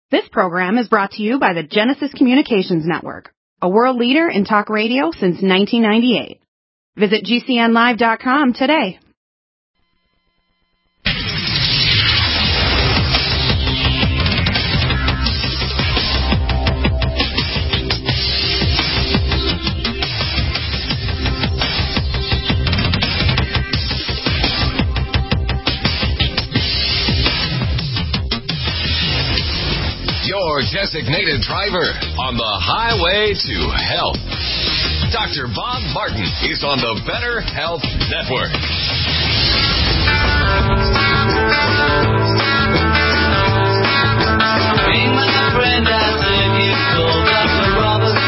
This program is brought to you by the Genesis Communications Network, a world leader in talk radio since 1998. Visit GCNlive.com today. Your designated driver on the highway to health. Dr. Bob Martin is on the Better Health Network. Being my friend, I said you called Dr. Roberts.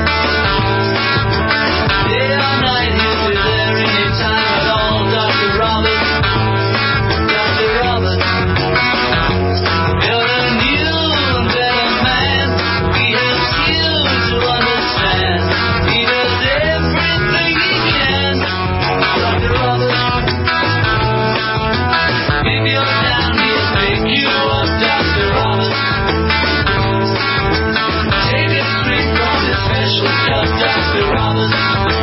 Day or night, he'll be there anytime at all. Dr. Roberts. Dr. Roberts. You're a new and better man. He helps you to understand. He does everything he can. Dr. Roberts. If you're down, he'll pick you up. Dr. Roberts. Take a drink from his special cup. Dr. Roberts.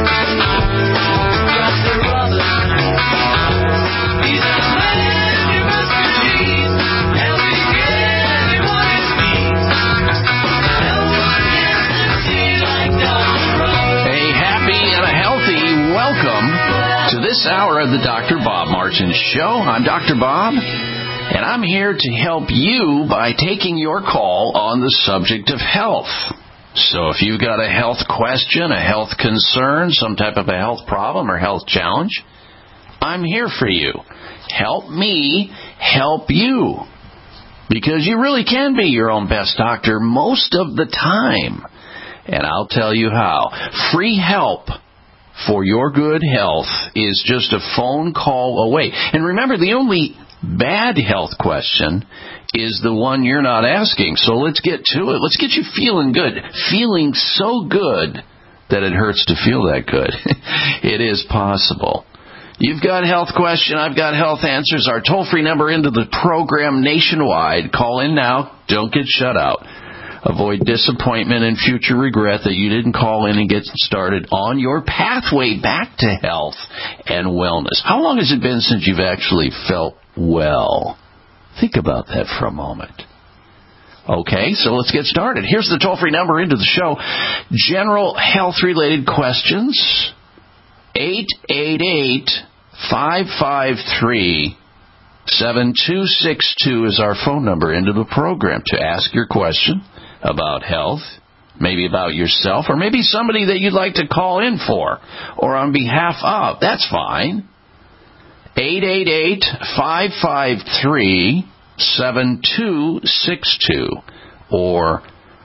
Dr. Roberts. He's a man you must believe. Helping anyone in need. No one gets to see like Dr. Roberts. A happy and a healthy welcome to this hour of the Dr. Bob Martin Show. I'm Dr. Bob, and I'm here to help you by taking your call on the subject of health. So if you've got a health question, a health concern, some type of a health problem or health challenge, I'm here for you. Help me help you. Because you really can be your own best doctor most of the time. And I'll tell you how. Free help for your good health is just a phone call away. And remember, the only bad health question is the one you're not asking. So let's get to it. Let's get you feeling good. Feeling so good that it hurts to feel that good. It is possible. You've got a health question. I've got health answers. Our toll-free number into the program nationwide. Call in now. Don't get shut out. Avoid disappointment and future regret that you didn't call in and get started on your pathway back to health and wellness. How long has it been since you've actually felt well? Think about that for a moment. Okay, so let's get started. Here's the toll-free number into the show. General health-related questions. 888-553-7262 is our phone number into the program to ask your question about health, maybe about yourself, or maybe somebody that you'd like to call in for, or on behalf of. That's fine. 888-553-7262 or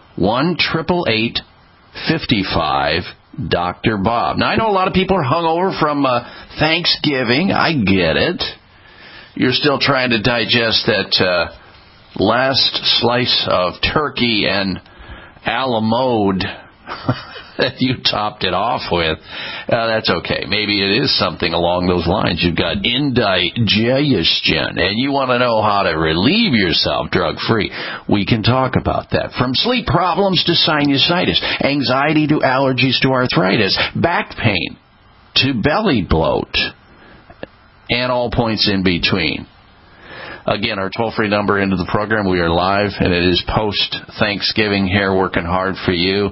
1-888-55 Bob. Now, I know a lot of people are hungover from Thanksgiving. I get it. You're still trying to digest that last slice of turkey and a la mode that you topped it off with. That's okay. Maybe it is something along those lines. You've got indigestion, and you want to know how to relieve yourself drug-free. We can talk about that. From sleep problems to sinusitis, anxiety to allergies to arthritis, back pain to belly bloat, and all points in between. Again, our toll-free number into the program. We are live, and it is post-Thanksgiving here, working hard for you.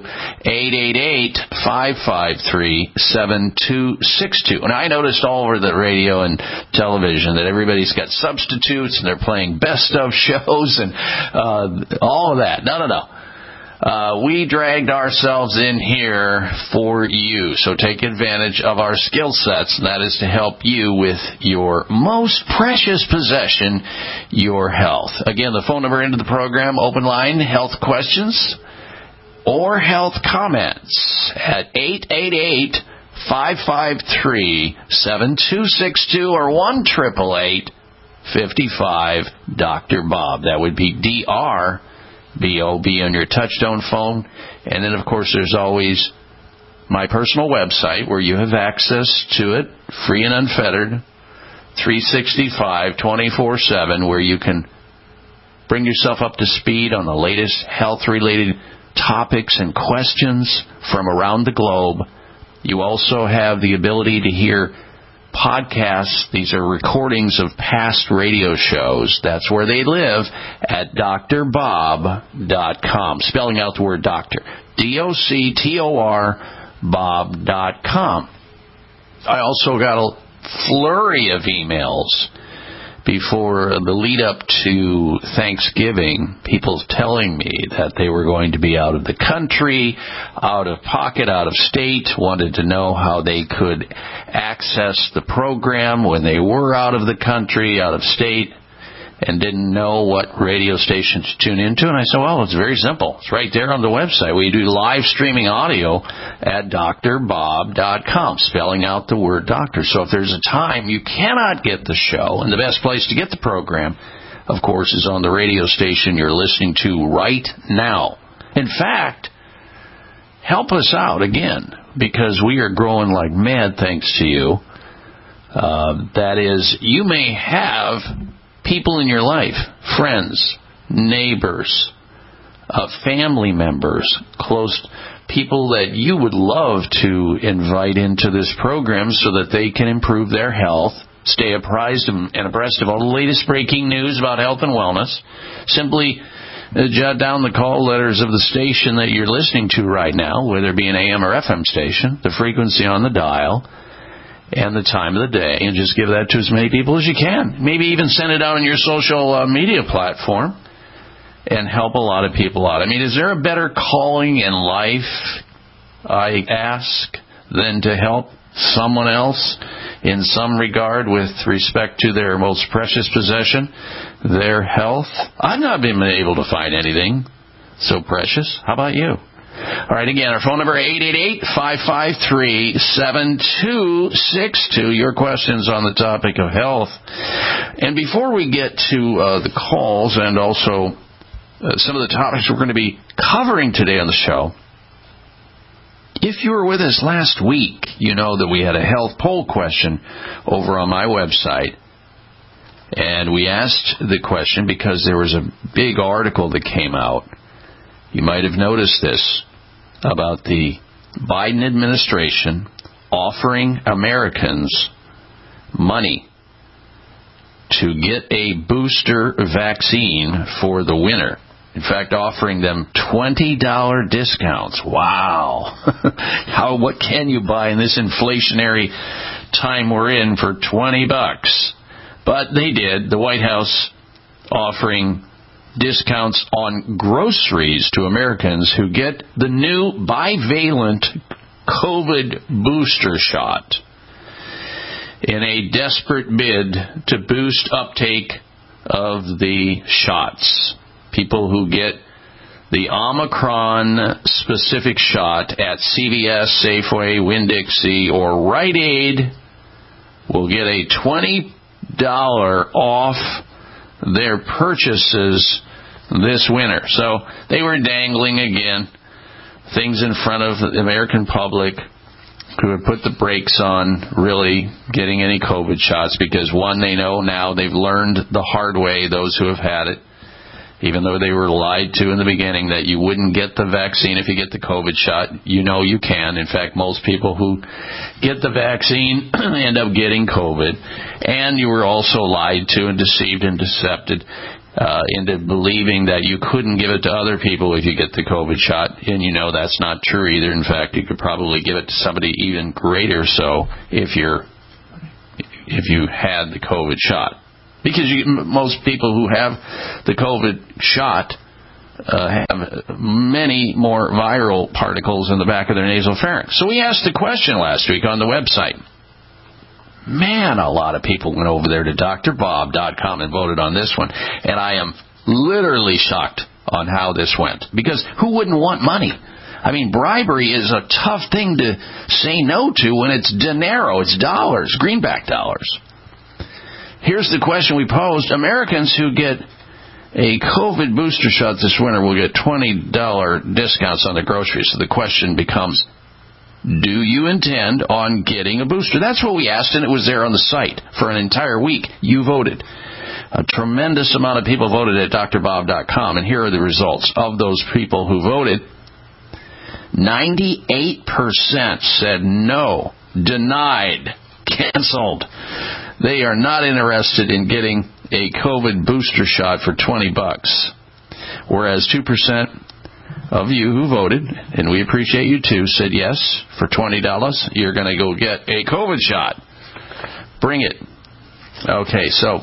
888-553-7262. And I noticed all over the radio and television that everybody's got substitutes, and they're playing best-of shows and all of that. No. We dragged ourselves in here for you, so take advantage of our skill sets, and that is to help you with your most precious possession, your health. Again, the phone number into the program, open line, health questions or health comments at 888-553-7262 or 1-888-55 Dr. Bob. That would be DR B-O-B on your touchtone phone. And then, of course, there's always my personal website where you have access to it, free and unfettered, 365, 24/7, where you can bring yourself up to speed on the latest health-related topics and questions from around the globe. You also have the ability to hear podcasts. These are recordings of past radio shows. That's where they live at drbob.com. Spelling out the word doctor. DOCTOR Bob.com. I also got a flurry of emails before the lead up to Thanksgiving, people telling me that they were going to be out of the country, out of pocket, out of state, wanted to know how they could access the program when they were out of the country, out of state, and didn't know what radio station to tune into. And I said, well, it's very simple. It's right there on the website. We do live streaming audio at drbob.com, spelling out the word doctor. So if there's a time you cannot get the show, and the best place to get the program, of course, is on the radio station you're listening to right now. In fact, help us out again, because we are growing like mad thanks to you. That is, you may have people in your life, friends, neighbors, family members, close people that you would love to invite into this program so that they can improve their health, stay apprised and abreast of all the latest breaking news about health and wellness. Simply jot down the call letters of the station that you're listening to right now, whether it be an AM or FM station, the frequency on the dial, and the time of the day, and just give that to as many people as you can. Maybe even send it out on your social media platform and help a lot of people out. I mean, is there a better calling in life, I ask, than to help someone else in some regard with respect to their most precious possession, their health? I've not been able to find anything so precious. How about you? All right, again, our phone number 888-553-7262. Your questions on the topic of health. And before we get to the calls and also some of the topics we're going to be covering today on the show, if you were with us last week, you know that we had a health poll question over on my website. And we asked the question because there was a big article that came out. You might have noticed this about the Biden administration offering Americans money to get a booster vaccine for the winter. In fact, offering them $20 discounts. Wow. What can you buy in this inflationary time we're in for $20? But they did. The White House offering discounts on groceries to Americans who get the new bivalent COVID booster shot in a desperate bid to boost uptake of the shots. People who get the Omicron-specific shot at CVS, Safeway, Winn-Dixie, or Rite Aid will get a $20 off their purchases this winter. So they were dangling again things in front of the American public who have put the brakes on really getting any COVID shots because, one, they know now, they've learned the hard way, those who have had it, even though they were lied to in the beginning that you wouldn't get the vaccine if you get the COVID shot. You know you can. In fact, most people who get the vaccine end up getting COVID. And you were also lied to and deceived and decepted into believing that you couldn't give it to other people if you get the COVID shot. And you know that's not true either. In fact, you could probably give it to somebody even greater so if you had the COVID shot. Because most people who have the COVID shot have many more viral particles in the back of their nasal pharynx. So we asked the question last week on the website. Man, a lot of people went over there to drbob.com and voted on this one. And I am literally shocked on how this went. Because who wouldn't want money? I mean, bribery is a tough thing to say no to when it's dinero, it's dollars, greenback dollars. Here's the question we posed. Americans who get a COVID booster shot this winter will get $20 discounts on their groceries. So the question becomes, do you intend on getting a booster? That's what we asked, and it was there on the site for an entire week. You voted. A tremendous amount of people voted at drbob.com, and here are the results of those people who voted. 98% said no, denied, canceled. They are not interested in getting a COVID booster shot for $20, whereas 2% of you who voted, and we appreciate you too, said yes, for $20, you're going to go get a COVID shot. Bring it. Okay, so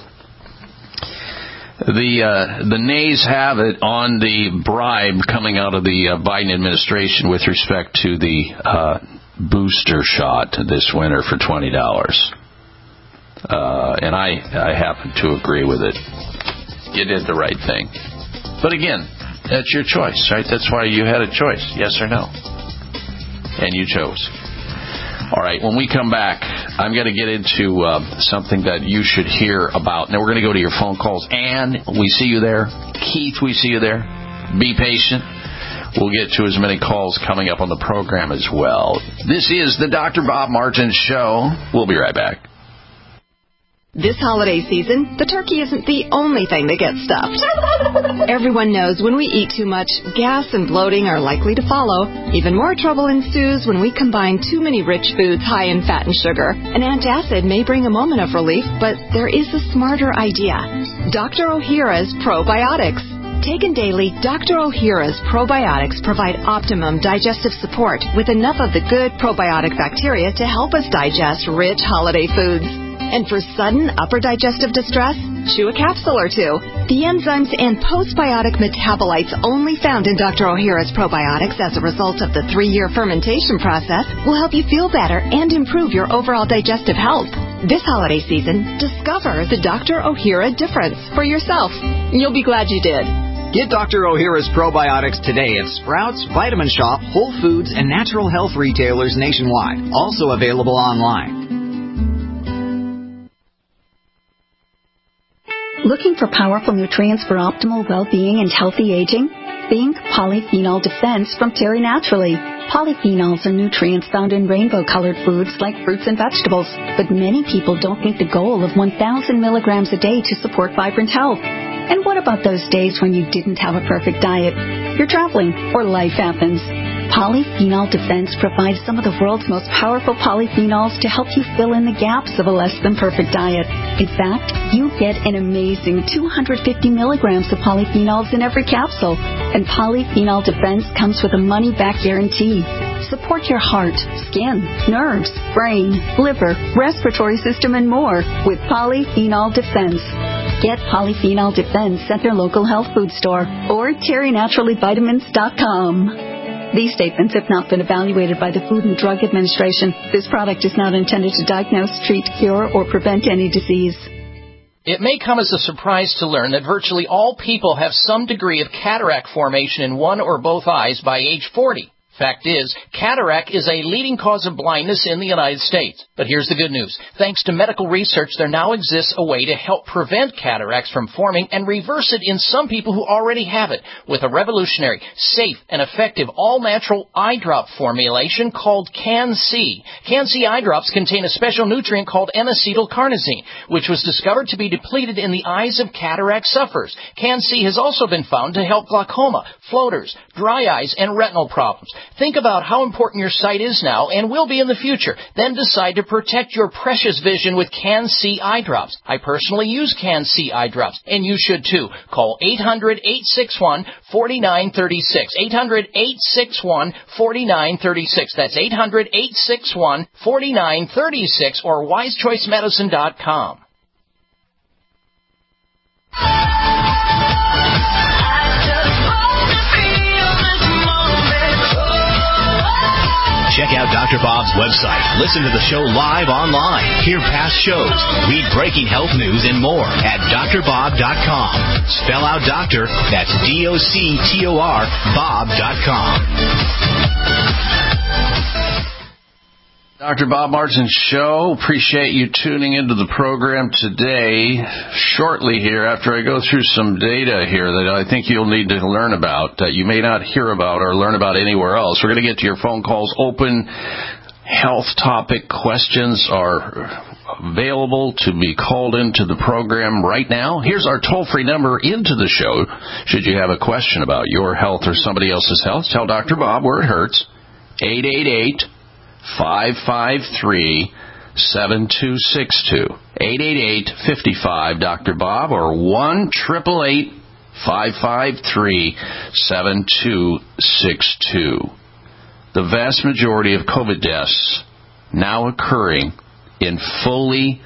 the nays have it on the bribe coming out of the Biden administration with respect to the booster shot this winter for $20. And I happen to agree with it. You did the right thing. But again, that's your choice, right? That's why you had a choice, yes or no. And you chose. All right, when we come back, I'm going to get into something that you should hear about. Now, we're going to go to your phone calls. Ann, we see you there. Keith, we see you there. Be patient. We'll get to as many calls coming up on the program as well. This is the Dr. Bob Martin Show. We'll be right back. This holiday season, the turkey isn't the only thing that gets stuffed. Everyone knows when we eat too much, gas and bloating are likely to follow. Even more trouble ensues when we combine too many rich foods high in fat and sugar. An antacid may bring a moment of relief, but there is a smarter idea. Dr. Ohhira's Probiotics. Taken daily, Dr. Ohhira's probiotics provide optimum digestive support with enough of the good probiotic bacteria to help us digest rich holiday foods. And for sudden upper digestive distress, chew a capsule or two. The enzymes and postbiotic metabolites only found in Dr. Ohhira's probiotics as a result of the 3-year fermentation process will help you feel better and improve your overall digestive health. This holiday season, discover the Dr. Ohhira difference for yourself. You'll be glad you did. Get Dr. Ohhira's probiotics today at Sprouts, Vitamin Shop, Whole Foods, and natural health retailers nationwide. Also available online. Looking for powerful nutrients for optimal well-being and healthy aging? Think Polyphenol Defense from Terry Naturally. Polyphenols are nutrients found in rainbow-colored foods like fruits and vegetables, but many people don't meet the goal of 1,000 milligrams a day to support vibrant health. And what about those days when you didn't have a perfect diet? You're traveling or life happens. Polyphenol Defense provides some of the world's most powerful polyphenols to help you fill in the gaps of a less-than-perfect diet. In fact, you get an amazing 250 milligrams of polyphenols in every capsule. And Polyphenol Defense comes with a money-back guarantee. Support your heart, skin, nerves, brain, liver, respiratory system, and more with Polyphenol Defense. Get Polyphenol Defense at their local health food store or TerryNaturallyVitamins.com. These statements have not been evaluated by the Food and Drug Administration. This product is not intended to diagnose, treat, cure, or prevent any disease. It may come as a surprise to learn that virtually all people have some degree of cataract formation in one or both eyes by age 40. Fact is, cataract is a leading cause of blindness in the United States. But here's the good news. Thanks to medical research, there now exists a way to help prevent cataracts from forming and reverse it in some people who already have it with a revolutionary, safe, and effective all-natural eye drop formulation called Can-C. Can-C eye drops contain a special nutrient called N-acetylcarnosine, which was discovered to be depleted in the eyes of cataract sufferers. Can-C has also been found to help glaucoma, floaters, dry eyes, and retinal problems. Think about how important your sight is now and will be in the future. Then decide to protect your precious vision with Can-C eye drops. I personally use Can-C eye drops, and you should too. Call 800-861-4936. 800-861-4936. That's 800-861-4936 or wisechoicemedicine.com. Check out Dr. Bob's website. Listen to the show live online. Hear past shows. Read breaking health news and more at drbob.com. Spell out doctor. That's DOCTOR Bob.com. Dr. Bob Martin Show. Appreciate you tuning into the program today. Shortly here, after I go through some data here that I think you'll need to learn about, that you may not hear about or learn about anywhere else. We're going to get to your phone calls. Open health topic questions are available to be called into the program right now. Here's our toll-free number into the show. Should you have a question about your health or somebody else's health, tell Dr. Bob where it hurts. 888-553-7262. 888-55 Dr. Bob or 1-888-553-7262. The vast majority of COVID deaths now occurring in fully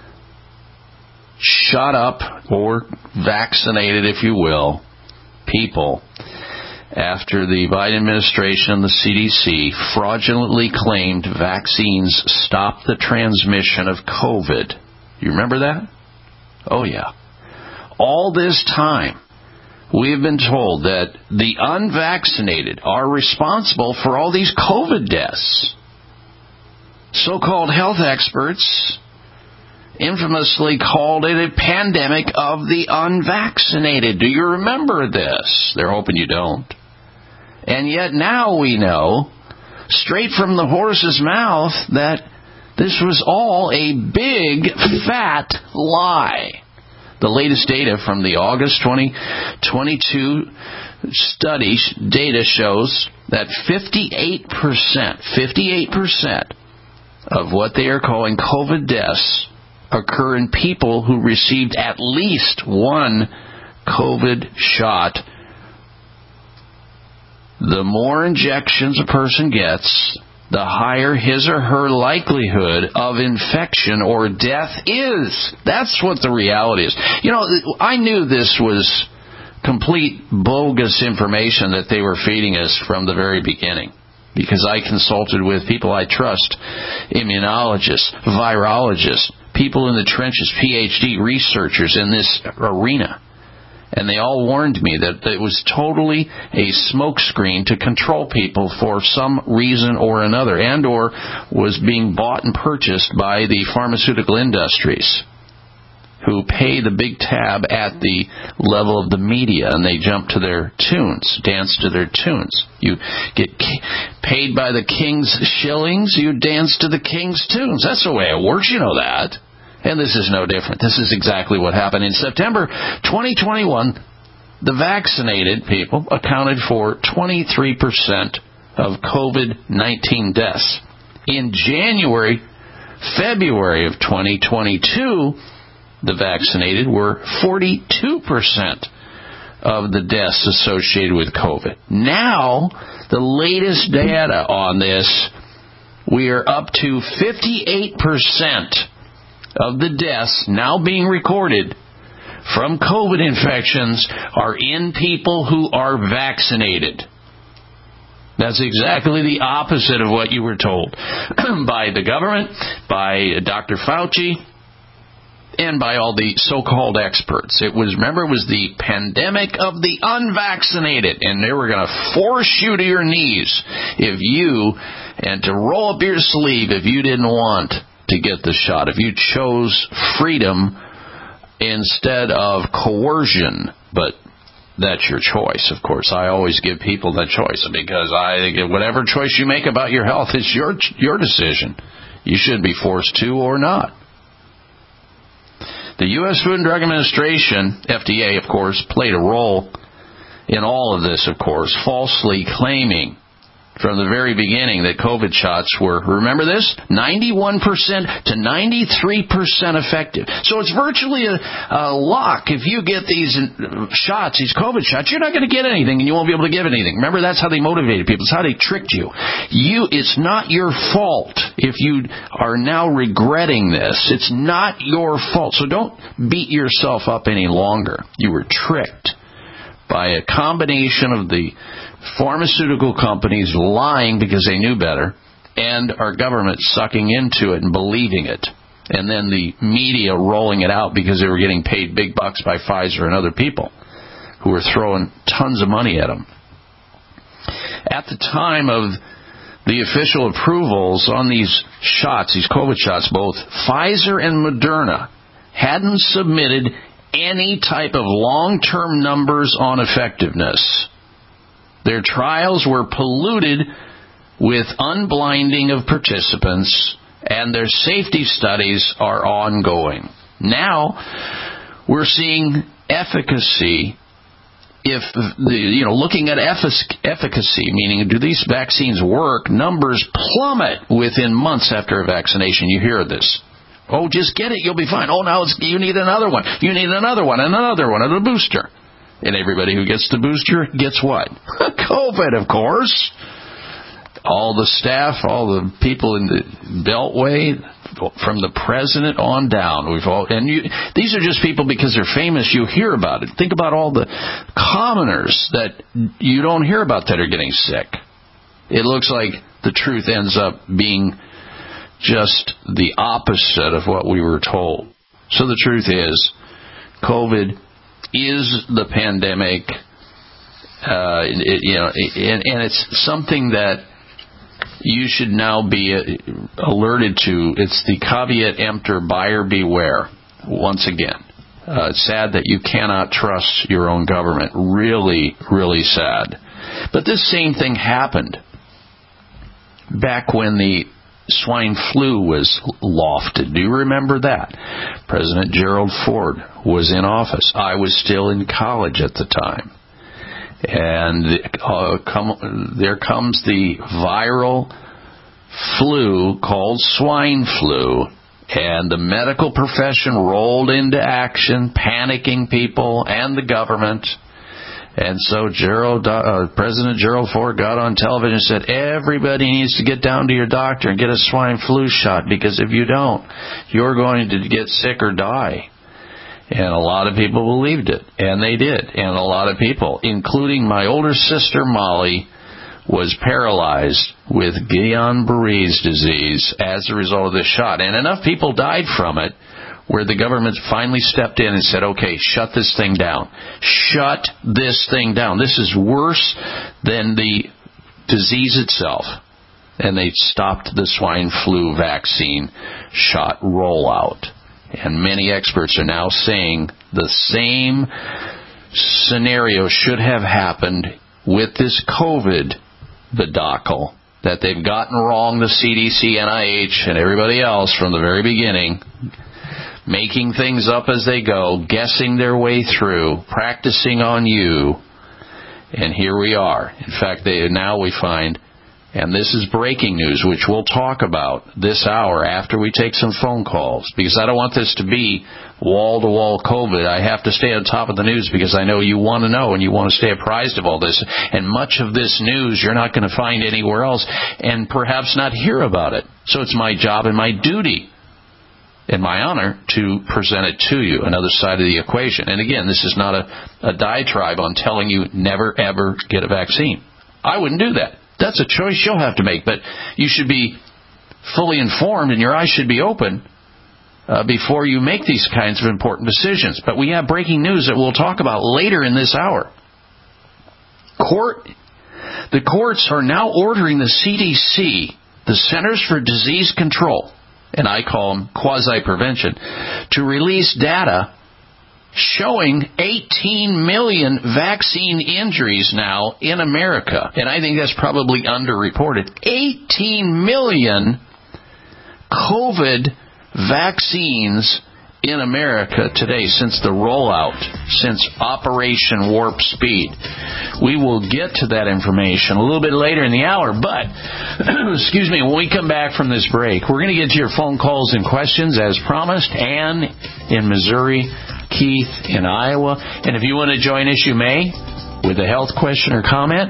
shot up or vaccinated, if you will, people after the Biden administration and the CDC fraudulently claimed vaccines stop the transmission of COVID. You remember that? Oh, yeah. All this time, we have been told that the unvaccinated are responsible for all these COVID deaths. So-called health experts infamously called it a pandemic of the unvaccinated. Do you remember this? They're hoping you don't. And yet now we know, straight from the horse's mouth, that this was all a big, fat lie. The latest data from the August 2022 study data shows that 58% of what they are calling COVID deaths occur in people who received at least one COVID shot. The more injections a person gets, the higher his or her likelihood of infection or death is. That's what the reality is. You know, I knew this was complete bogus information that they were feeding us from the very beginning, because I consulted with people I trust, immunologists, virologists, people in the trenches, PhD researchers in this arena. And they all warned me that it was totally a smokescreen to control people for some reason or another, and or was being bought and purchased by the pharmaceutical industries, who pay the big tab at the level of the media, and they jump to their tunes, dance to their tunes. You get paid by the king's shillings, you dance to the king's tunes. That's the way it works, you know that. And this is no different. This is exactly what happened. In September 2021, the vaccinated people accounted for 23% of COVID-19 deaths. In January, February of 2022, the vaccinated were 42% of the deaths associated with COVID. Now, the latest data on this, we are up to 58% of the deaths now being recorded from COVID infections are in people who are vaccinated. That's exactly the opposite of what you were told by the government, by Dr. Fauci, and by all the so-called experts. It was the pandemic of the unvaccinated, and they were going to force you to your knees and to roll up your sleeve if you didn't want to get the shot, if you chose freedom instead of coercion. But that's your choice, of course. I always give people the choice, because whatever choice you make about your health is your decision. You should be forced to or not. The U.S. Food and Drug Administration, FDA, of course, played a role in all of this, of course, falsely claiming from the very beginning that COVID shots were, remember this, 91% to 93% effective. So it's virtually a lock. If you get these shots, these COVID shots, you're not going to get anything, and you won't be able to give anything. Remember, that's how they motivated people. It's how they tricked you. It's not your fault if you are now regretting this. It's not your fault. So don't beat yourself up any longer. You were tricked by a combination of the pharmaceutical companies lying because they knew better, and our government sucking into it and believing it, and then the media rolling it out because they were getting paid big bucks by Pfizer and other people who were throwing tons of money at them. At the time of the official approvals on these shots, these COVID shots, both Pfizer and Moderna hadn't submitted any type of long-term numbers on effectiveness. Their trials were polluted with unblinding of participants and their safety studies are ongoing. Now, we're seeing efficacy. If looking at efficacy, meaning do these vaccines work, numbers plummet within months after a vaccination. You hear this. Oh, just get it, you'll be fine. Oh, now you need another one. You need another one, and another one, and a booster. And everybody who gets the booster gets what? COVID, of course. All the staff, all the people in the Beltway, from the president on down, these are just people because they're famous. You hear about it. Think about all the commoners that you don't hear about that are getting sick. It looks like the truth ends up being just the opposite of what we were told. So the truth is, COVID is the pandemic, and it's something that you should now be alerted to. It's the caveat emptor, buyer beware. Once again, it's sad that you cannot trust your own government. Really, really sad. But this same thing happened back when the swine flu was lofted. Do you remember that? President Gerald Ford was in office. I was still in college at the time. And there comes the viral flu called swine flu, and the medical profession rolled into action, panicking people and the government. And so President Gerald Ford got on television and said, everybody needs to get down to your doctor and get a swine flu shot, because if you don't, you're going to get sick or die. And a lot of people believed it, and they did. And a lot of people, including my older sister Molly, was paralyzed with Guillain-Barré's disease as a result of this shot. And enough people died from it where the government finally stepped in and said, okay, shut this thing down. Shut this thing down. This is worse than the disease itself. And they stopped the swine flu vaccine shot rollout. And many experts are now saying the same scenario should have happened with this COVID debacle, that they've gotten wrong, the CDC, NIH, and everybody else from the very beginning, making things up as they go, guessing their way through, practicing on you, and here we are. In fact, now we find, and this is breaking news, which we'll talk about this hour after we take some phone calls, because I don't want this to be wall-to-wall COVID. I have to stay on top of the news because I know you want to know and you want to stay apprised of all this. And much of this news you're not going to find anywhere else and perhaps not hear about it. So it's my job and my duty and my honor to present it to you, another side of the equation. And again, this is not a diatribe on telling you never, ever get a vaccine. I wouldn't do that. That's a choice you'll have to make. But you should be fully informed and your eyes should be open before you make these kinds of important decisions. But we have breaking news that we'll talk about later in this hour. The courts are now ordering the CDC, the Centers for Disease Control, and I call them quasi-prevention, to release data showing 18 million vaccine injuries now in America. And I think that's probably underreported. 18 million COVID vaccines in America today since the rollout, since Operation Warp Speed. We will get to that information a little bit later in the hour, but, excuse me, when we come back from this break, we're going to get to your phone calls and questions as promised. Ann in Missouri, Keith in Iowa. And if you want to join us, you may, with a health question or comment,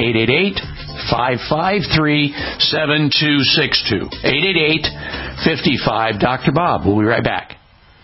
888-553-7262. 888-55 Dr. Bob. We'll be right back.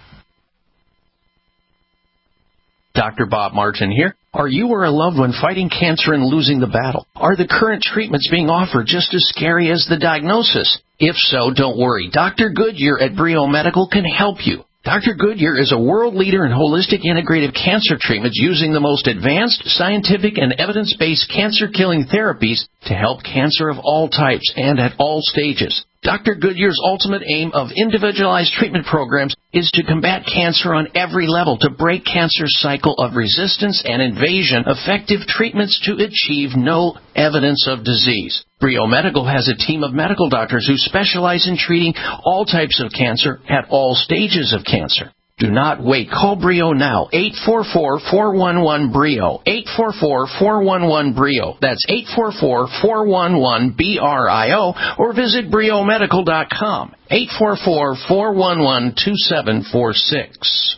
Dr. Bob Martin here. Are you or a loved one fighting cancer and losing the battle? Are the current treatments being offered just as scary as the diagnosis? If so, don't worry. Dr. Goodyear at Brio Medical can help you. Dr. Goodyear is a world leader in holistic integrative cancer treatments using the most advanced scientific and evidence-based cancer-killing therapies to help cancer of all types and at all stages. Dr. Goodyear's ultimate aim of individualized treatment programs is to combat cancer on every level, to break cancer's cycle of resistance and invasion, effective treatments to achieve no evidence of disease. Brio Medical has a team of medical doctors who specialize in treating all types of cancer at all stages of cancer. Do not wait. Call Brio now. 844-411-BRIO. 844-411-BRIO. That's 844-411-BRIO. Or visit briomedical.com. 844-411-2746.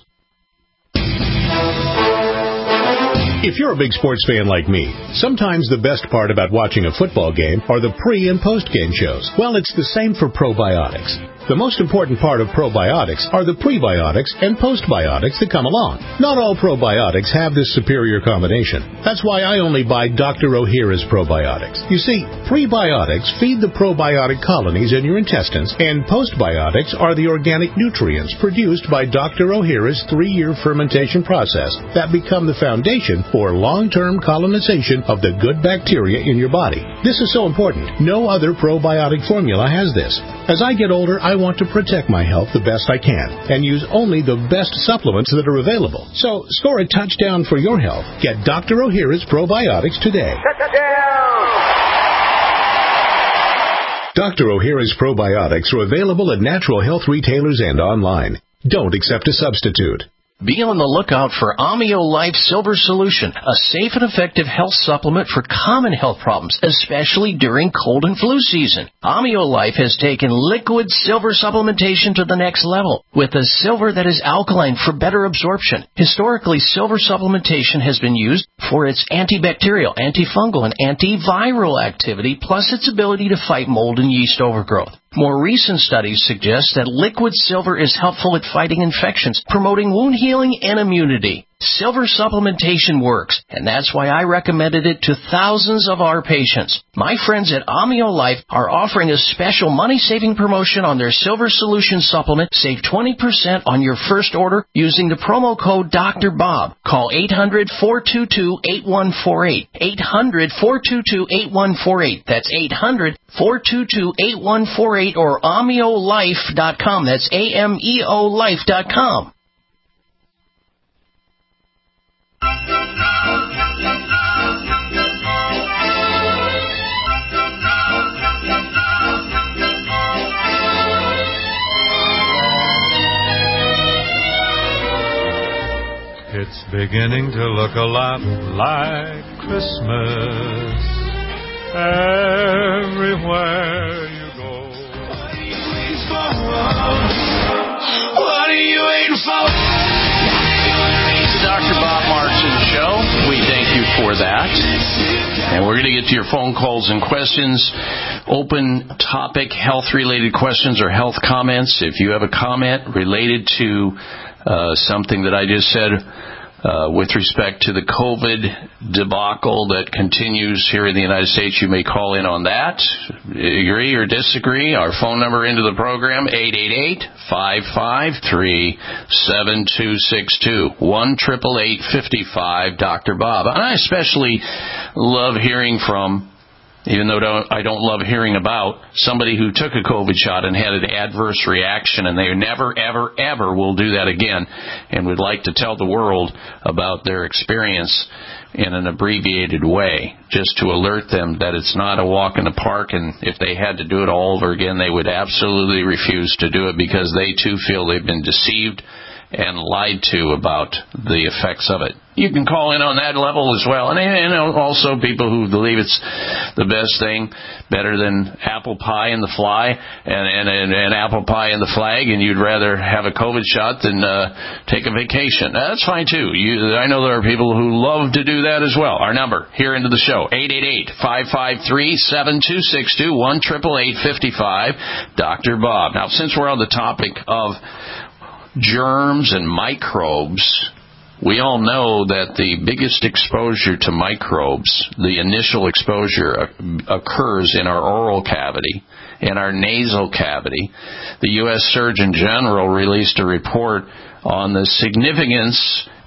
If you're a big sports fan like me, sometimes the best part about watching a football game are the pre- and post-game shows. Well, it's the same for probiotics. The most important part of probiotics are the prebiotics and postbiotics that come along. Not all probiotics have this superior combination. That's why I only buy Dr. Ohhira's probiotics. You see, prebiotics feed the probiotic colonies in your intestines, and postbiotics are the organic nutrients produced by Dr. Ohhira's 3-year fermentation process that become the foundation for long-term colonization of the good bacteria in your body. This is so important. No other probiotic formula has this. As I get older, I want to protect my health the best I can and use only the best supplements that are available. So, score a touchdown for your health. Get Dr. Ohhira's probiotics today. Dr. Ohhira's probiotics are available at natural health retailers and online. Don't accept a substitute. Be on the lookout for Amio Life Silver Solution, a safe and effective health supplement for common health problems, especially during cold and flu season. Amio Life has taken liquid silver supplementation to the next level with a silver that is alkaline for better absorption. Historically, silver supplementation has been used for its antibacterial, antifungal, and antiviral activity, plus its ability to fight mold and yeast overgrowth. More recent studies suggest that liquid silver is helpful at fighting infections, promoting wound healing and immunity. Silver supplementation works, and that's why I recommended it to thousands of our patients. My friends at Amio Life are offering a special money-saving promotion on their Silver Solution supplement. Save 20% on your first order using the promo code Dr. Bob. Call 800-422-8148. 800-422-8148. That's 800-422-8148 or AmioLife.com. That's AMEOLife.com. It's beginning to look a lot like Christmas everywhere you go. What are you waiting for? What are you waiting for? The Dr. Bob Martin Show. We thank you for that. And we're going to get to your phone calls and questions. Open topic, health-related questions or health comments. If you have a comment related to something that I just said with respect to the COVID debacle that continues here in the United States, you may call in on that. Agree or disagree? Our phone number into the program, 888-553-7262. 1-888-55 Dr. Bob. And I especially love hearing from, even though I don't love hearing about, somebody who took a COVID shot and had an adverse reaction, and they never, ever, ever will do that again, and would like to tell the world about their experience in an abbreviated way, just to alert them that it's not a walk in the park, and if they had to do it all over again, they would absolutely refuse to do it because they, too, feel they've been deceived and lied to about the effects of it. You can call in on that level as well. And also people who believe it's the best thing, better than apple pie and the fly, and apple pie and the flag, and you'd rather have a COVID shot than take a vacation. That's fine, too. I know there are people who love to do that as well. Our number here into the show, 888-553-7262, 1-888-55 Dr. Bob. Now, since we're on the topic of germs and microbes, we all know that the biggest exposure to microbes, the initial exposure, occurs in our oral cavity, in our nasal cavity. The U.S. Surgeon General released a report on the significance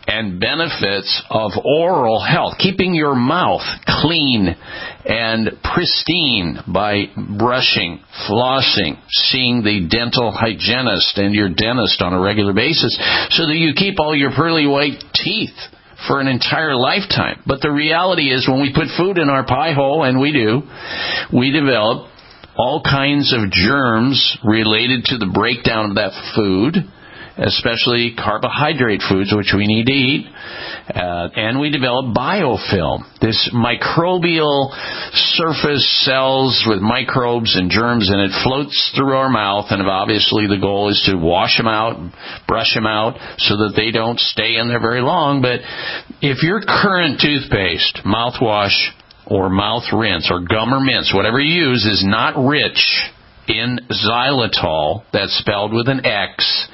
and benefits of oral health, keeping your mouth clean and pristine by brushing, flossing, seeing the dental hygienist and your dentist on a regular basis so that you keep all your pearly white teeth for an entire lifetime. But the reality is when we put food in our pie hole, and we do, we develop all kinds of germs related to the breakdown of that food, especially carbohydrate foods, which we need to eat, and we develop biofilm, this microbial surface cells with microbes and germs, and it floats through our mouth, and obviously the goal is to wash them out, brush them out, so that they don't stay in there very long. But if your current toothpaste, mouthwash, or mouth rinse, or gum or mints, whatever you use, is not rich in xylitol, that's spelled with an X,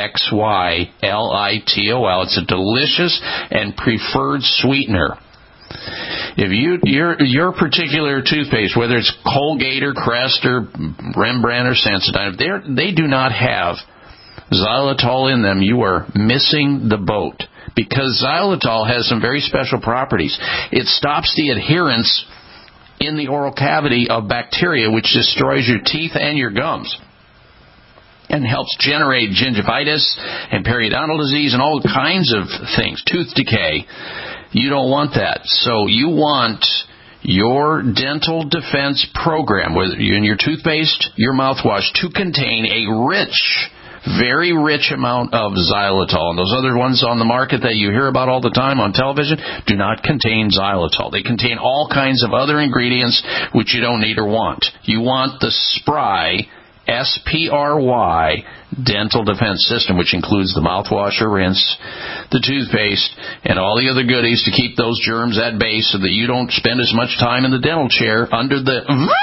Xylitol. It's a delicious and preferred sweetener. If your particular toothpaste, whether it's Colgate or Crest or Rembrandt or Sensodyne, they do not have xylitol in them, you are missing the boat. Because xylitol has some very special properties. It stops the adherence in the oral cavity of bacteria, which destroys your teeth and your gums, and helps generate gingivitis and periodontal disease and all kinds of things, tooth decay. You don't want that. So you want your dental defense program, whether in your toothpaste, your mouthwash, to contain a very rich amount of xylitol. And those other ones on the market that you hear about all the time on television do not contain xylitol. They contain all kinds of other ingredients which you don't need or want. You want the Spry, S-P-R-Y, dental defense system, which includes the mouthwash or rinse, the toothpaste, and all the other goodies to keep those germs at bay so that you don't spend as much time in the dental chair under the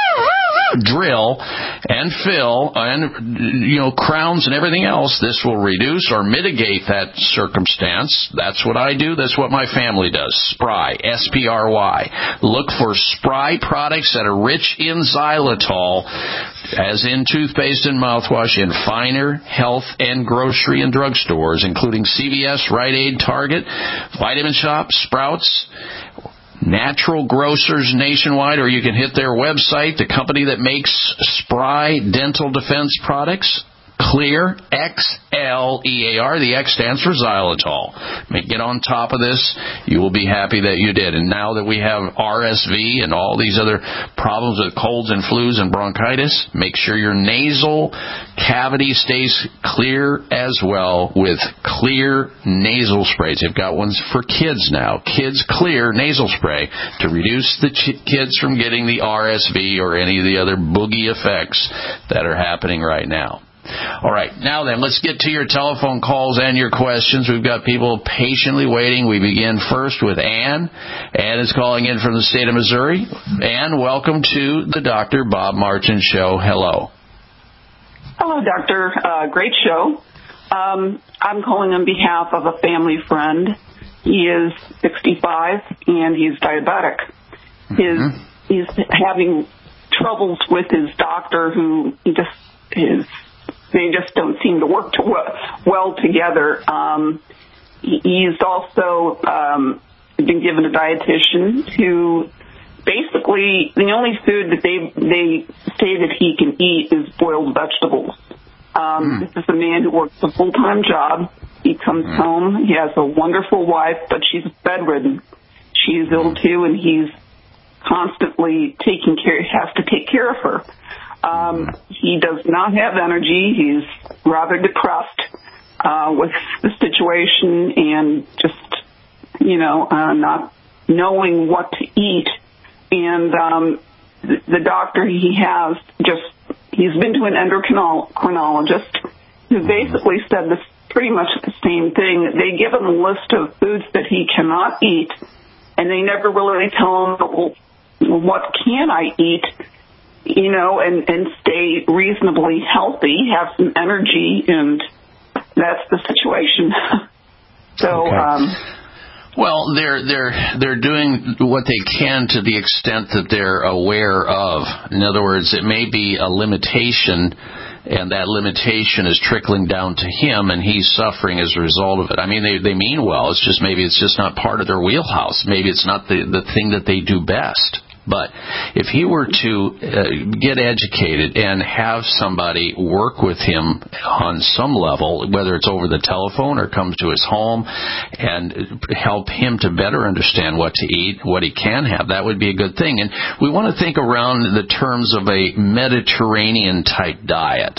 drill and fill and crowns and everything else. This will reduce or mitigate that circumstance. That's what I do. That's what my family does. Spry, S-P-R-Y. Look for Spry products that are rich in xylitol, as in toothpaste and mouthwash, in finer health and grocery and drug stores, including CVS, Rite Aid, Target, Vitamin Shop, Sprouts, Natural Grocers nationwide, or you can hit their website, the company that makes Spry Dental Defense products, Clear, X-L-E-A-R. The X stands for xylitol. Get on top of this. You will be happy that you did. And now that we have RSV and all these other problems with colds and flus and bronchitis, make sure your nasal cavity stays clear as well with Clear nasal sprays. They've got ones for kids now. Kids Clear nasal spray to reduce the kids from getting the RSV or any of the other boogie effects that are happening right now. All right, now then, let's get to your telephone calls and your questions. We've got people patiently waiting. We begin first with Ann. Ann is calling in from the state of Missouri. Ann, welcome to the Dr. Bob Martin Show. Hello. Hello, Doctor. Great show. I'm calling on behalf of a family friend. He is 65, and he's diabetic. He's having troubles with his doctor, who they just don't seem to work well together. He's also been given a dietitian who basically the only food that they say that he can eat is boiled vegetables. This is a man who works a full-time job. He comes home. He has a wonderful wife, but she's bedridden. She's ill too, and he's constantly has to take care of her. He does not have energy. He's rather depressed with the situation and just, not knowing what to eat. And the doctor he's been to an endocrinologist who basically said this pretty much the same thing. They give him a list of foods that he cannot eat, and they never really tell him, well, what can I eat? And stay reasonably healthy, have some energy, and that's the situation. So, okay. Well, they're doing what they can to the extent that they're aware of. In other words, it may be a limitation and that limitation is trickling down to him, and he's suffering as a result of it. I mean, they mean well. It's just maybe it's just not part of their wheelhouse. Maybe it's not the thing that they do best. But if he were to get educated and have somebody work with him on some level, whether it's over the telephone or comes to his home and help him to better understand what to eat, what he can have, that would be a good thing. And we want to think around the terms of a Mediterranean-type diet,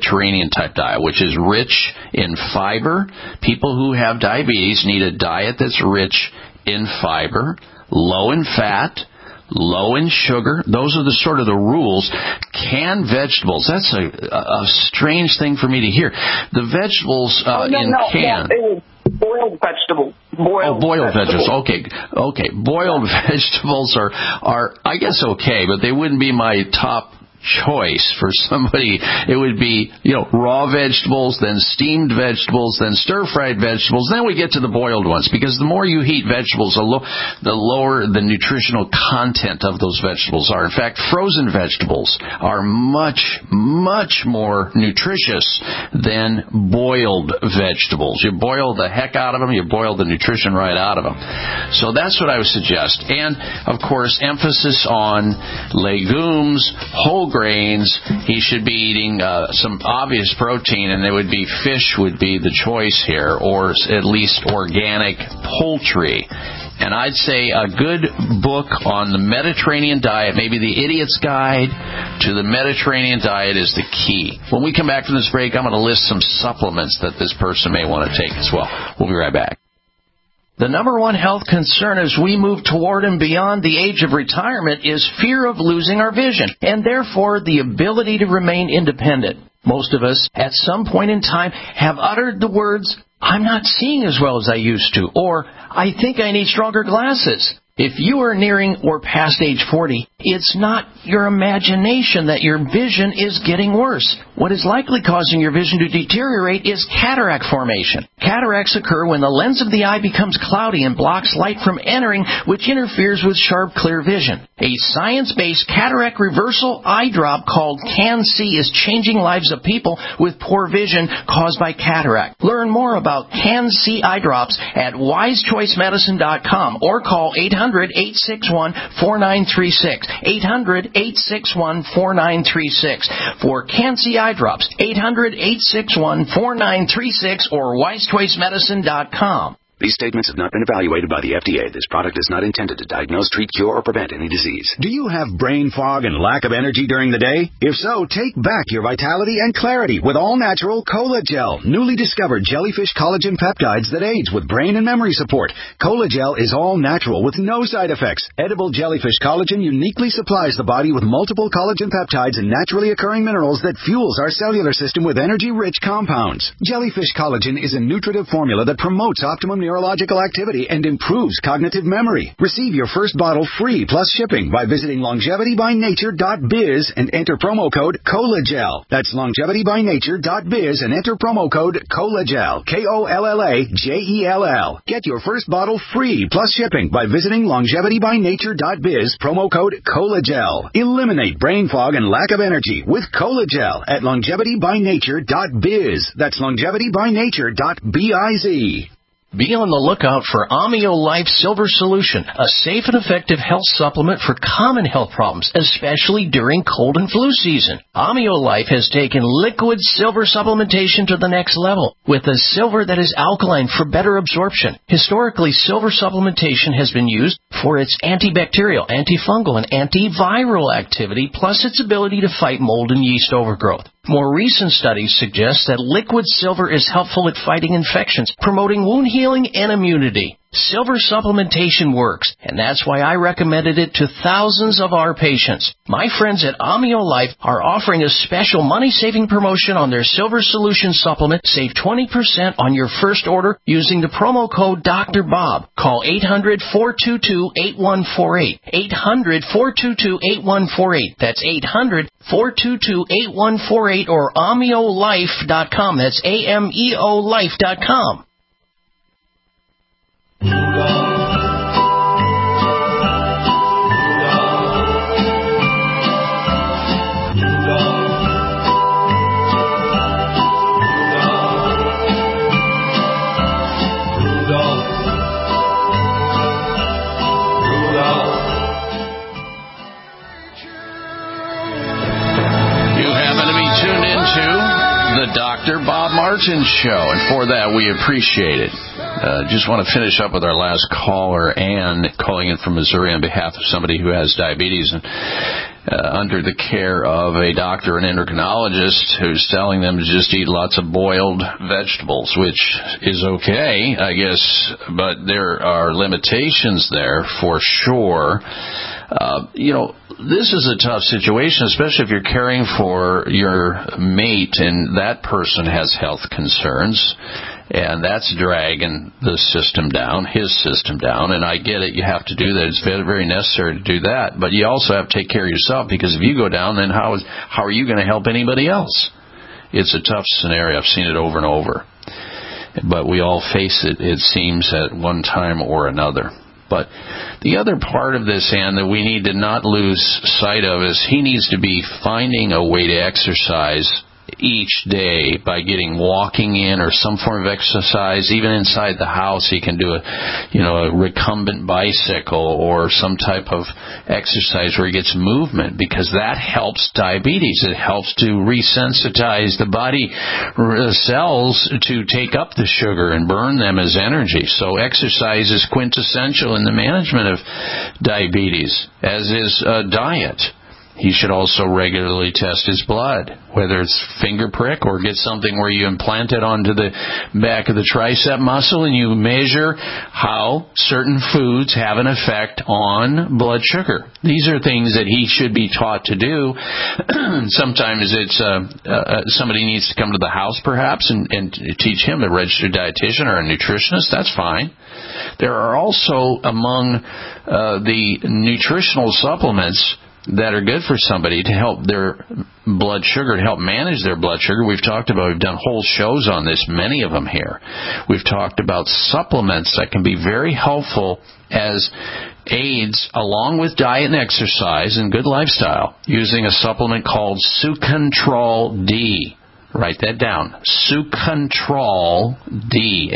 which is rich in fiber. People who have diabetes need a diet that's rich in fiber, low in fat, low in sugar. Those are the sort of the rules. Canned vegetables. That's a strange thing for me to hear. The vegetables can. No, boiled vegetables. Boiled vegetables. Okay. Boiled vegetables are I guess okay, but they wouldn't be my top choice for somebody. It would be, raw vegetables, then steamed vegetables, then stir-fried vegetables. Then we get to the boiled ones, because the more you heat vegetables, the lower the nutritional content of those vegetables are. In fact, frozen vegetables are much, much more nutritious than boiled vegetables. You boil the heck out of them, you boil the nutrition right out of them. So that's what I would suggest. And, of course, emphasis on legumes, whole grains. He should be eating some obvious protein, and fish would be the choice here, or at least organic poultry. And I'd say a good book on the Mediterranean diet, maybe The Idiot's Guide to the Mediterranean Diet, is the key. When we come back from this break, I'm going to list some supplements that this person may want to take as well. We'll be right back. The number one health concern as we move toward and beyond the age of retirement is fear of losing our vision, and therefore the ability to remain independent. Most of us, at some point in time, have uttered the words, "I'm not seeing as well as I used to," or "I think I need stronger glasses." If you are nearing or past age 40, it's not your imagination that your vision is getting worse. What is likely causing your vision to deteriorate is cataract formation. Cataracts occur when the lens of the eye becomes cloudy and blocks light from entering, which interferes with sharp, clear vision. A science-based cataract reversal eye drop called Can-C is changing lives of people with poor vision caused by cataract. Learn more about Can-C eye drops at wisechoicemedicine.com or call 800-861-4936. 800-861-4936 for Can-C eye drops. 800-861-4936 or wisechoicemedicine.com. These statements have not been evaluated by the FDA. This product is not intended to diagnose, treat, cure, or prevent any disease. Do you have brain fog and lack of energy during the day? If so, take back your vitality and clarity with all-natural Cola Gel, newly discovered jellyfish collagen peptides that aids with brain and memory support. Cola Gel is all-natural with no side effects. Edible jellyfish collagen uniquely supplies the body with multiple collagen peptides and naturally occurring minerals that fuels our cellular system with energy-rich compounds. Jellyfish collagen is a nutritive formula that promotes optimum neurological activity and improves cognitive memory. Receive your first bottle free plus shipping by visiting longevitybynature.biz and enter promo code COLAGEL. That's longevitybynature.biz and enter promo code COLAGEL. KOLLAGEL. Get your first bottle free plus shipping by visiting longevitybynature.biz, promo code COLAGEL. Eliminate brain fog and lack of energy with COLAGEL at longevitybynature.biz. That's longevitybynature.biz. Be on the lookout for Amio Life Silver Solution, a safe and effective health supplement for common health problems, especially during cold and flu season. Amio Life has taken liquid silver supplementation to the next level with a silver that is alkaline for better absorption. Historically, silver supplementation has been used for its antibacterial, antifungal, and antiviral activity, plus its ability to fight mold and yeast overgrowth. More recent studies suggest that liquid silver is helpful at fighting infections, promoting wound healing and immunity. Silver supplementation works, and that's why I recommended it to thousands of our patients. My friends at Amio Life are offering a special money-saving promotion on their Silver Solution supplement. Save 20% on your first order using the promo code Dr. Bob. Call 800-422-8148. 800-422-8148. That's 800-422-8148 or AmioLife.com. That's AMEOLife.com. the Dr. Bob Martin Show, and for that we appreciate it. Just want to finish up with our last caller, Ann, calling in from Missouri on behalf of somebody who has diabetes and under the care of a doctor, an endocrinologist, who's telling them to just eat lots of boiled vegetables, which is okay, I guess, but there are limitations there for sure. This is a tough situation, especially if you're caring for your mate and that person has health concerns, and that's dragging the system down, his system down, and I get it, you have to do that. It's very, very necessary to do that, but you also have to take care of yourself, because if you go down, then how are you going to help anybody else? It's a tough scenario. I've seen it over and over, but we all face it, it seems, at one time or another. But the other part of this, Ann, that we need to not lose sight of is he needs to be finding a way to exercise each day by getting walking in or some form of exercise. Even inside the house, he can do a recumbent bicycle or some type of exercise where he gets movement, because that helps diabetes. It helps to resensitize the body cells to take up the sugar and burn them as energy. So exercise is quintessential in the management of diabetes, as is diet. He should also regularly test his blood, whether it's finger prick or get something where you implant it onto the back of the tricep muscle and you measure how certain foods have an effect on blood sugar. These are things that he should be taught to do. Sometimes it's somebody needs to come to the house perhaps and teach him, a registered dietitian or a nutritionist. That's fine. There are also among the nutritional supplements that are good for somebody to help their blood sugar, to help manage their blood sugar. We've done whole shows on this, many of them here. We've talked about supplements that can be very helpful as aids along with diet and exercise and good lifestyle, using a supplement called Sucontrol D. Write that down. Sucontrol D,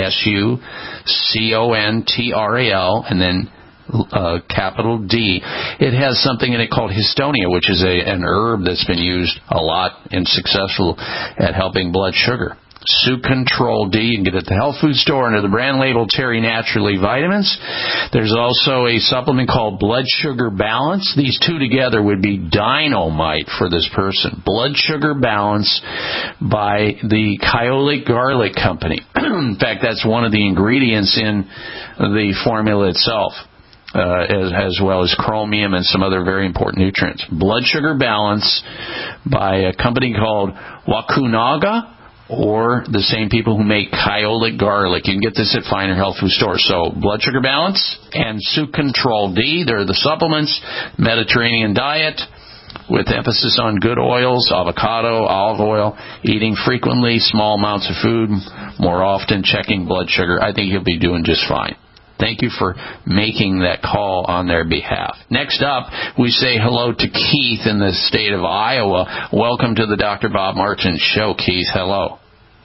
Sucontral, and then capital D. It has something in it called Histonia, which is an herb that's been used a lot and successful at helping blood sugar. Sucontrol D, you can get it at the health food store under the brand label Terry Naturally Vitamins. There's also a supplement called Blood Sugar Balance. These two together would be dynamite for this person. Blood Sugar Balance by the Kyolic Garlic Company. In fact, that's one of the ingredients in the formula itself. As well as chromium and some other very important nutrients. Blood Sugar Balance by a company called Wakunaga, or the same people who make Kyolic Garlic. You can get this at finer health food stores. So Blood Sugar Balance and Sucontrol D, they're the supplements. Mediterranean diet with emphasis on good oils, avocado, olive oil, eating frequently, small amounts of food, more often, checking blood sugar. I think you'll be doing just fine. Thank you for making that call on their behalf. Next up, we say hello to Keith in the state of Iowa. Welcome to the Dr. Bob Martin Show, Keith. Hello.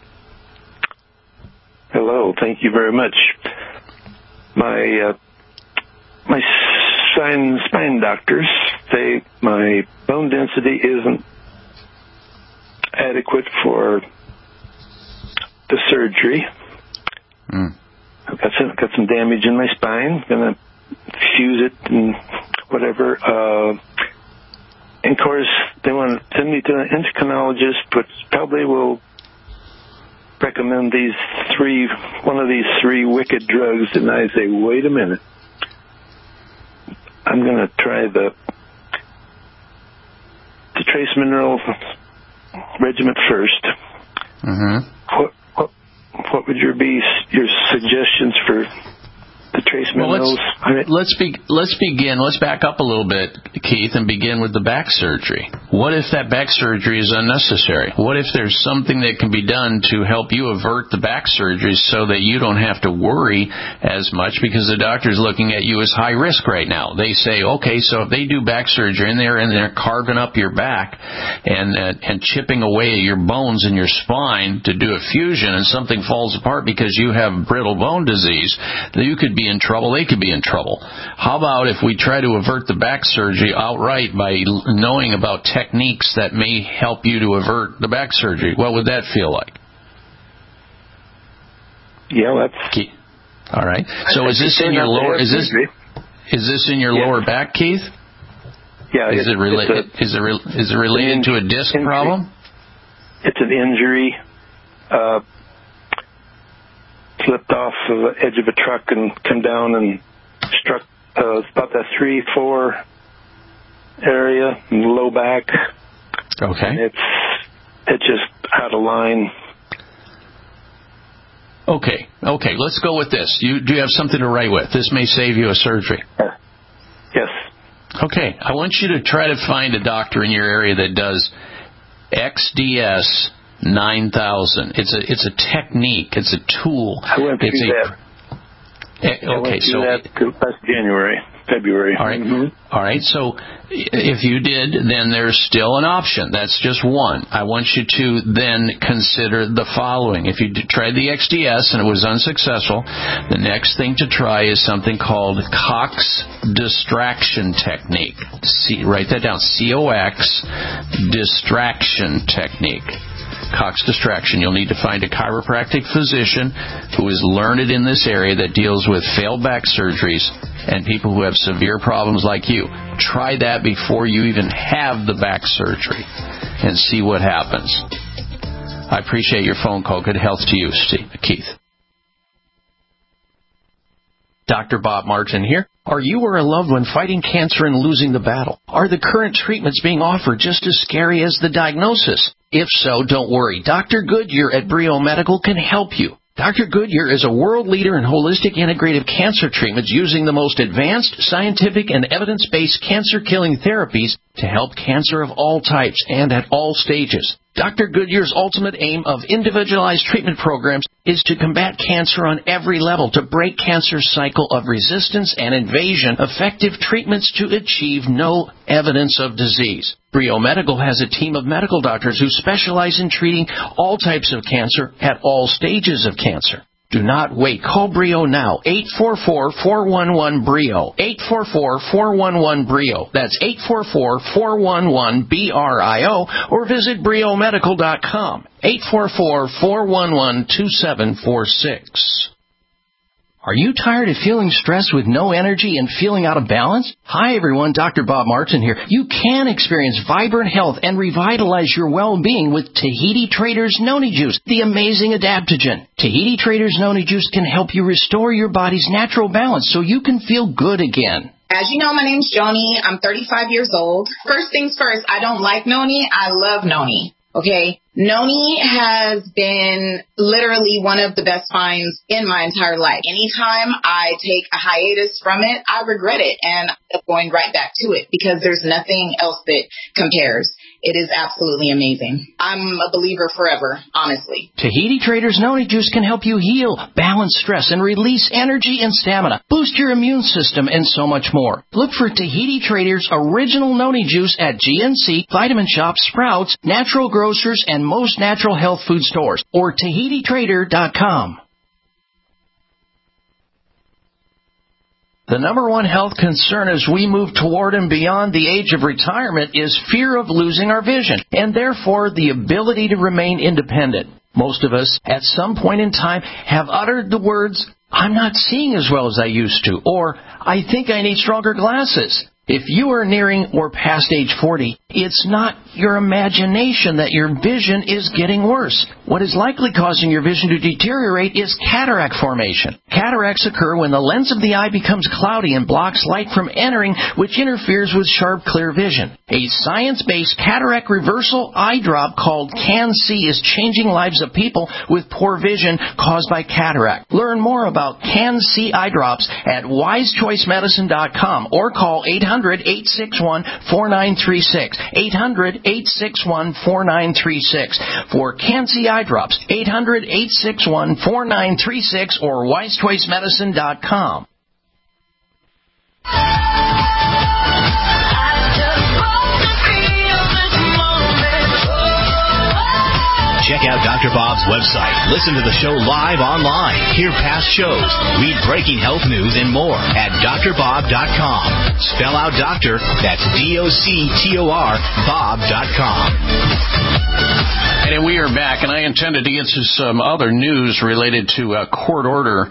Hello. Thank you very much. My spine doctors say my bone density isn't adequate for the surgery. I've got some damage in my spine. Gonna fuse it and whatever. And of course, they want to send me to an endocrinologist, but probably will recommend one of these three wicked drugs. And I say, wait a minute. I'm going to try the trace mineral regimen first. Mm-hmm. What would your suggestions for the trace minerals? Let's begin. Let's back up a little bit, Keith, and begin with the back surgery. What if that back surgery is unnecessary? What if there's something that can be done to help you avert the back surgery so that you don't have to worry as much, because the doctor's looking at you as high risk right now? They say, okay, so if they do back surgery and they're carving up your back and chipping away at your bones in your spine to do a fusion, and something falls apart because you have brittle bone disease, you could be in trouble. They could be in trouble. trouble. How about if we try to avert the back surgery outright by knowing about techniques that may help you to avert the back surgery? What would that feel like? Yeah, that's... All right. So is this in your lower... Is this in your lower back, Keith? Yeah. Is it related to a disc problem? It's an injury. Slipped off the edge of a truck and come down and struck about the 3-4 area, low back. Okay. And it's just out of line. Okay. Let's go with this. Do you have something to write with? This may save you a surgery. Yes. Okay. I want you to try to find a doctor in your area that does XDS 9000. It's a technique. It's a tool. I went through that. Okay, so that last February. All right. Mm-hmm. All right. So if you did, then there's still an option. That's just one. I want you to then consider the following. If you tried the XDS and it was unsuccessful, the next thing to try is something called Cox distraction technique. Write that down. COX distraction technique. Cox distraction. You'll need to find a chiropractic physician who is learned in this area that deals with failed back surgeries and people who have severe problems like you. Try that before you even have the back surgery and see what happens. I appreciate your phone call. Good health to you, Keith. Dr. Bob Martin here. Are you or a loved one fighting cancer and losing the battle? Are the current treatments being offered just as scary as the diagnosis? If so, don't worry. Dr. Goodyear at Brio Medical can help you. Dr. Goodyear is a world leader in holistic integrative cancer treatments using the most advanced scientific and evidence-based cancer-killing therapies to help cancer of all types and at all stages. Dr. Goodyear's ultimate aim of individualized treatment programs is to combat cancer on every level, to break cancer's cycle of resistance and invasion, effective treatments to achieve no evidence of disease. Brio Medical has a team of medical doctors who specialize in treating all types of cancer at all stages of cancer. Do not wait. Call Brio now. 844-411-BRIO. 844-411-BRIO. That's 844-411-BRIO. Or visit briomedical.com. 844-411-2746. Are you tired of feeling stressed with no energy and feeling out of balance? Hi, everyone. Dr. Bob Martin here. You can experience vibrant health and revitalize your well-being with Tahiti Traders Noni Juice, the amazing adaptogen. Tahiti Traders Noni Juice can help you restore your body's natural balance so you can feel good again. As you know, my name's Joni. I'm 35 years old. First things first, I don't like noni. I love noni. Okay? Noni has been literally one of the best finds in my entire life. Anytime I take a hiatus from it, I regret it, and I'm going right back to it because there's nothing else that compares. It is absolutely amazing. I'm a believer forever, honestly. Tahiti Traders Noni Juice can help you heal, balance stress, and release energy and stamina, boost your immune system, and so much more. Look for Tahiti Traders Original Noni Juice at GNC, Vitamin Shop, Sprouts, Natural Grocers, and most natural health food stores, or TahitiTrader.com. The number one health concern as we move toward and beyond the age of retirement is fear of losing our vision, and therefore the ability to remain independent. Most of us, at some point in time, have uttered the words, "I'm not seeing as well as I used to," or "I think I need stronger glasses." If you are nearing or past age 40, it's not your imagination that your vision is getting worse. What is likely causing your vision to deteriorate is cataract formation. Cataracts occur when the lens of the eye becomes cloudy and blocks light from entering, which interferes with sharp, clear vision. A science-based cataract reversal eye drop called CanC is changing lives of people with poor vision caused by cataract. Learn more about CanC eye drops at wisechoicemedicine.com or call 800-861-4936. 800-861-4936 for CanC eye drops. 800-861-4936 or wisechoicemedicine.com. Check out Dr. Bob's website. Listen to the show live online. Hear past shows. Read breaking health news and more at drbob.com. Spell out doctor. That's DOCTOR Bob.com. And we are back, and I intended to get to some other news related to a court order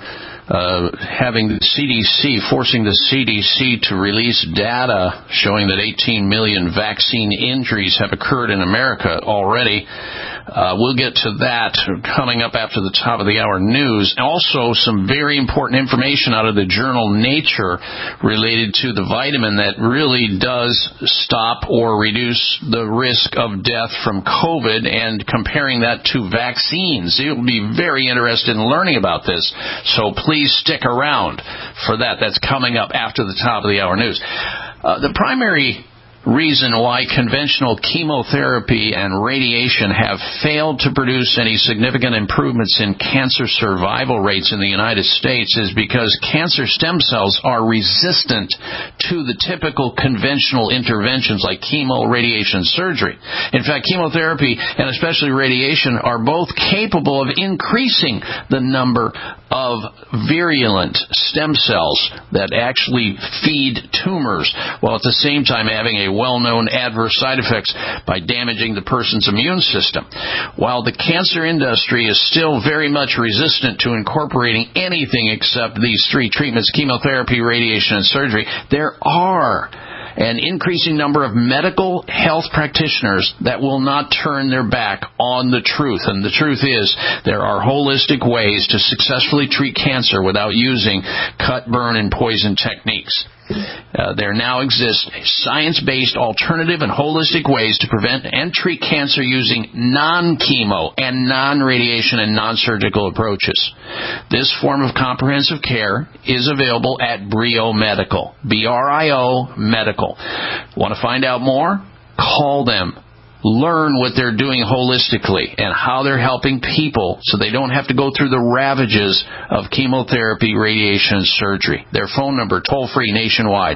having the CDC, forcing the CDC to release data showing that 18 million vaccine injuries have occurred in America already. We'll get to that coming up after the top of the hour news. Also, some very important information out of the journal Nature related to the vitamin that really does stop or reduce the risk of death from COVID, and comparing that to vaccines. You'll be very interested in learning about this, so please stick around for that. That's coming up after the top of the hour news. The primary reason why conventional chemotherapy and radiation have failed to produce any significant improvements in cancer survival rates in the United States is because cancer stem cells are resistant to the typical conventional interventions like chemo, radiation, surgery. In fact, chemotherapy and especially radiation are both capable of increasing the number of virulent stem cells that actually feed tumors, while at the same time having a well-known adverse side effects by damaging the person's immune system. While the cancer industry is still very much resistant to incorporating anything except these three treatments, chemotherapy, radiation, and surgery, there are an increasing number of medical health practitioners that will not turn their back on the truth. And the truth is, there are holistic ways to successfully treat cancer without using cut, burn, and poison techniques. There now exists science-based alternative and holistic ways to prevent and treat cancer using non-chemo and non-radiation and non-surgical approaches. This form of comprehensive care is available at Brio Medical, B-R-I-O Medical. Want to find out more? Call them. Learn what they're doing holistically and how they're helping people so they don't have to go through the ravages of chemotherapy, radiation, and surgery. Their phone number, toll-free nationwide,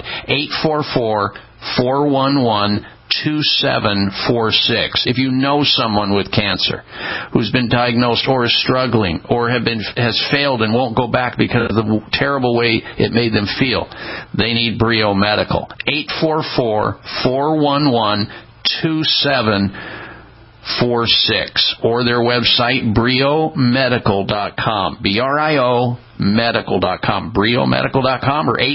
844-411-2746. If you know someone with cancer who's been diagnosed or is struggling or has failed and won't go back because of the terrible way it made them feel, they need Brio Medical. 844-411-2746 or their website briomedical.com, BRIO medical.com, briomedical.com, or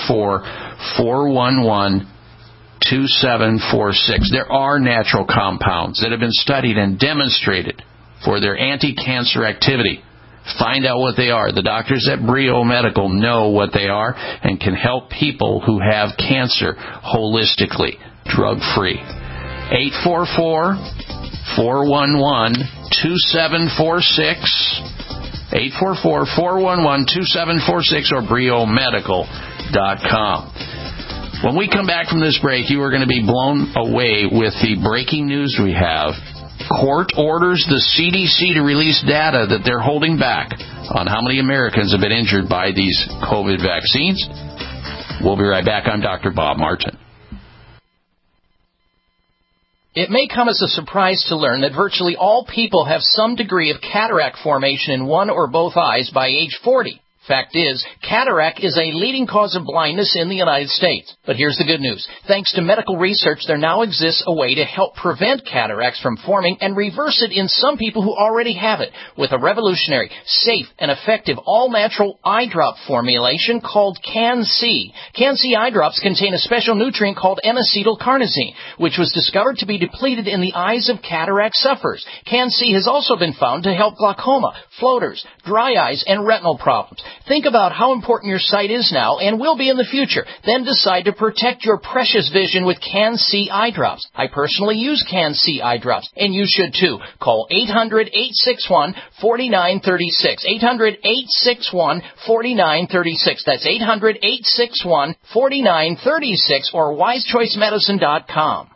844-411-2746. There are natural compounds that have been studied and demonstrated for their anti-cancer activity. Find out what they are. The doctors at Brio Medical know what they are and can help people who have cancer holistically, drug-free. 844-411-2746, 844-411-2746, or briomedical.com. When we come back from this break, you are going to be blown away with the breaking news we have. Court orders the CDC to release data that they're holding back on how many Americans have been injured by these COVID vaccines. We'll be right back. I'm Dr. Bob Martin. It may come as a surprise to learn that virtually all people have some degree of cataract formation in one or both eyes by age 40. Fact is, cataract is a leading cause of blindness in the United States. But here's the good news. Thanks to medical research, there now exists a way to help prevent cataracts from forming and reverse it in some people who already have it with a revolutionary, safe, and effective all-natural eye drop formulation called Can-C. Can-C eye drops contain a special nutrient called N-acetylcarnosine, which was discovered to be depleted in the eyes of cataract sufferers. Can-C has also been found to help glaucoma, floaters, dry eyes, and retinal problems. Think about how important your sight is now and will be in the future. Then decide to protect your precious vision with Can-C eye drops. I personally use Can-C eye drops, and you should too. Call 800-861-4936. 800-861-4936. That's 800-861-4936 or wisechoicemedicine.com.